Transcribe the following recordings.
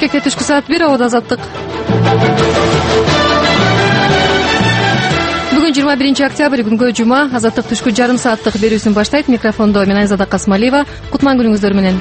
Бишкекте түшкү саат 1 абада азаттык. Бүгүн 21 октябрь күнгө жума. Азаттык түшкү жарым сааттык берүүсүн баштайт. Микрофондо мен Айзада Касмалиева. Кутман күнүңүздөр менен.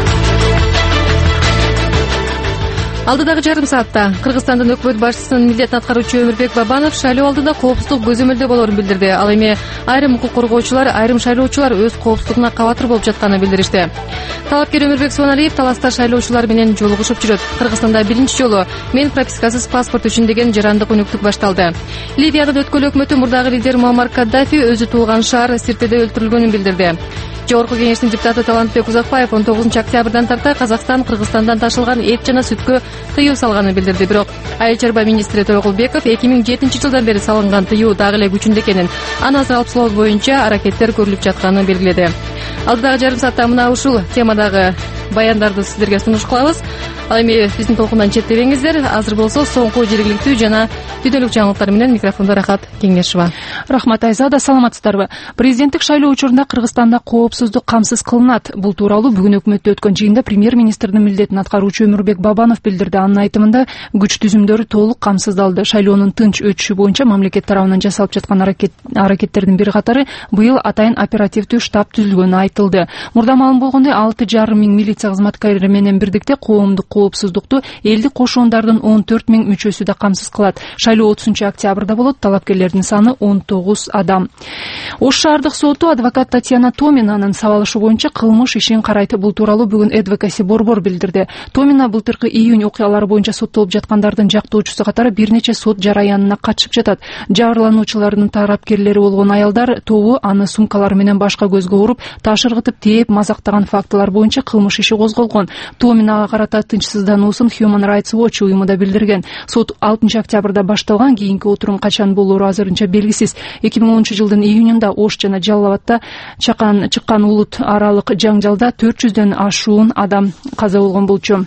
Алдыдагы жарым саатта Кыргызстандын өкмөт башчысынын милдетин аткаруучу Өмүрбек Бабанов шайлоо алдында коопсуздук көзөмөлдө болоорун билдирди. Ал эми айрым укук коргоочулар, айрым шайлоочулар өз коопсуздугуна кабатыр болуп жатканын билдиришти. Талапкер Өмүрбек Субаналиев таласта шайлоочулар менен жолугушуп жүрөт. Кыргызстанда биринчи жолу мен пропискасыз паспорт үчүн деген жарандык өнөктүк башталды. Ливиянын өткөн өкмөтү мурдагы лидер Муаммар Каддафи өзү туулган шаар Сиртеде өлтүрүлгөнүн билдирди. Жогорку кеңештин депутаты Талантбек Узакбаев 19 октябрдан тарта Казакстан Кыргызстандан ташылган эт жана сүткө тыюу салганын билдирди. Бирок Айыл чарба министри Тойгулбеков 2007 жылдан бери салынган тыюу дагы эле күчүндө экенин, аны азыр алып салуу боюнча аракеттер көрүлүп жатканын белгиледи. Алдыдагы жарым саатта мына ушул темадагы баяндарды сиздерге сунуш кылабыз. Ал эми биздин толкундан четтебеңиздер. Азыр болсо соңку жергиликтүү жана күндөлүк жаңылыктар менен микрофондо Рахат Кеңешова. Рахмат Айзада, саламатсыздарбы? Президенттик шайлоо учурунда Кыргызстанда коопсуздук камсыз кылынат. Бул тууралуу бүгүн өкмөттө өткөн жыйында премьер-министрдин милдетин аткаруучу Өмүрбек Бабанов билдирди. Анын айтымында күч түзүмдөрү толук камсыздалды. Шайлоонун тынч өтүшү боюнча мамлекет тарабынан жасалып жаткан аракеттердин бир катары быйыл атайын оперативдүү штаб түзүлгөнү айтылды. Мурда маалым болгондой 6,5 миң милиция кызматкери менен бирдикте коомдук коопсуздукту элдик кошуундардын 14 миң мүчөсү да камсыз кылат. Шайлоо 30 октябрда болот. Талапкерлердин саны 19 адам. Ош шаардык соту адвокат Татьяна Томинанын сабалышы боюнча кылмыш ишин карайт. Бул тууралуу бүгүн Advocacy Борбор билдирди. Томина былтыркы июнь окуялары боюнча соттолуп жаткандардын жактоочусу катары бир нече сот жараянына катышып жатат. Жабырлануучулардын тарапкерлери болгон аялдар тобу аны сумкалары менен башка көзгө уруп, таш ыргытып, тээп, мазактаган фактылар боюнча кылмыш иши козголгон. Томинага карата тынчсыздануусун Human Rights Watch уюму да билдирген. Сот 6 октябрда башталган, кийинки отурум качан болоору азырынча белгисиз. 2010 жылдын июнунда Ош жана Жалал Абадта чыккан улут аралык жаңжалда 400дөн ашуун адам каза болгон болчу.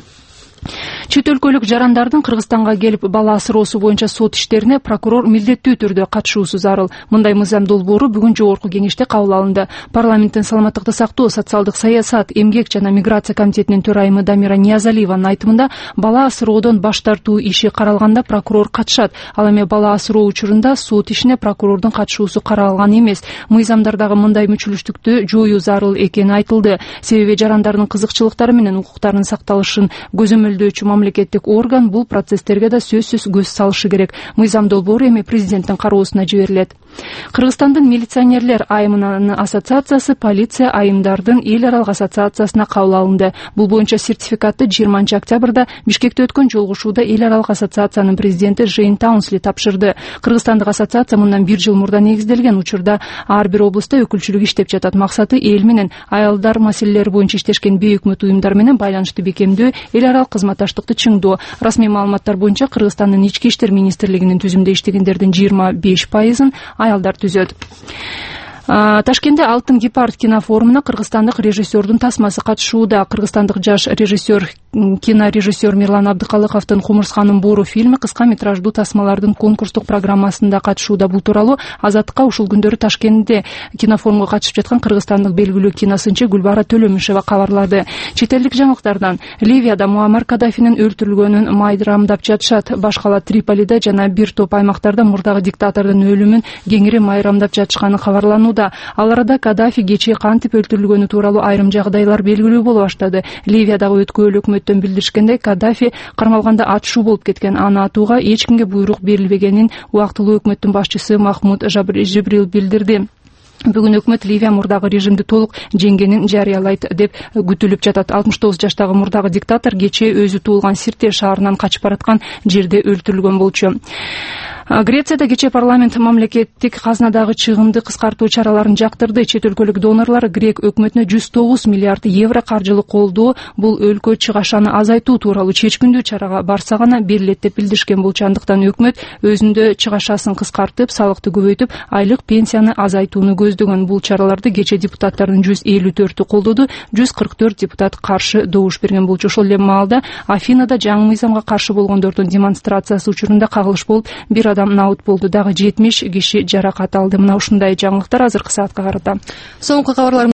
Чет өлкөлүк жарандардын Кыргызстанга келип бала асыроосу боюнча сот иштерине прокурор милдеттүү түрдө катышуусу зарыл. Мындай мыйзам долбоору бүгүн жогорку кеңеште кабыл алынды. Парламенттин саламаттыкты сактоо, социалдык саясат, эмгек жана миграция комитетинин төрайымы Дамира Ниязалиеванын айтымында бала асыроодон баш тартуу иши каралганда прокурор катышат. Ал эми бала асыроо учурунда сот ишине прокурордун катышуусу каралган эмес. Мыйзамдардагы мындай мүчүлүштүктү жоюу зарыл экени айтылды. Себеби жарандардын кызыкчылыктары менен укуктарынын сакталышын көзөмөлдөөчү мамлекеттик орган бул процесстерге да сөзсүз көз салышы керек. Мыйзам долбоору эми президенттин кароосуна жиберилет. Кыргызстандын милиционерлер айымынын ассоциациясы полиция айымдардын эл аралык ассоциациясына кабыл алынды. Бул боюнча сертификатты 20 октябрда Бишкекте өткөн жолугушууда эл аралык ассоциациянын президенти Жейн Таунсли тапшырды. Кыргызстандык ассоциация мындан 1 жыл мурда негизделген. Учурда ар бир облустта өкүлчүлүк иштеп жатат. Максаты эл менен аялдар маселелери боюнча иштешкен бейөкмөт уюмдар менен байланышты бекемдөө, эл аралык кызматташтыкты чыңдоо. Расмий маалыматтар боюнча Кыргызстандын ички иштер министрлигинин түзүмдө иштегендердин 25%-ын аялдар түзөт. Ташкентте Алтын гепард кинофорумуна кыргызстандык режиссердун тасмасы катышууда. Кыргызстандык жаш режиссер, кинорежиссер Мирлан Абдыкалыковдун Кумурсканын боору фильми кыска метраждуу тасмалардын конкурстук программасында катышууда. Бул тууралуу Азаттыкка ушул күндөрү Ташкентте кинофорумга катышып жаткан кыргызстандык белгилүү киносынчы Гүлбара Төлөмүшева кабарлады. Чет элдик жаңылыктардан Ливияда Муаммар Каддафинин өлтүрүлгөнүн майрамдап жатышат. Башкала Триполиде жана бир топ аймактарда мурдагы диктатордун өлүмүн кеңири майрамдап жатышканы кабарланууда. Ал арада Каддафи кечээ кантип өлтүрүлгөнү тууралуу айрым жагдайлар белгилүү боло баштады. Ливиядагы өткөн өкмөттөн билдиришкендей, Каддафи кармалганда атышуу болуп кеткен. Аны атууга эч кимге буйрук берилбегенин убактылуу өкмөттүн башчысы Махмуд Жибрил билдирди. Бүгүн өкмөт Ливия мурдагы режимди толук жеңгенин жарыялайт деп күтүлүп жатат. 69 жаштагы мурдагы диктатор кечээ өзү туулган Сирте шаарынан качып бараткан жерде өлтүрүлгөн болчу. Грецияда кечээ парламент мамлекеттик казнадагы чыгымды кыскартуу чараларын жактырды. Чет өлкөлүк донорлор Грек өкмөтүнө 109 миллиард евро каржылык колдоо, бул өлкө чыгашаны азайтуу тууралуу чечкиндүү чарага барса гана берилет деп билдиришкен болчу. Андыктан өкмөт өзүндө чыгашасын кыскартып, салыкты көбөйтүп, айлык пенсияны азайтууну көздөгөн. Бул чараларды кечээ депутаттардын 154-ü колдоду, 144 депутат каршы добуш берген болчу. Ошол эле маалда Афинада жаңы мыйзамга каршы болгондордун демонстрациясы учурунда кагылыш болуп, бир адам наут болду, дагы 70 киши жаракат алды. Мына ушундай жаңылыктар азыркы саатка карата. Соңку кабарлар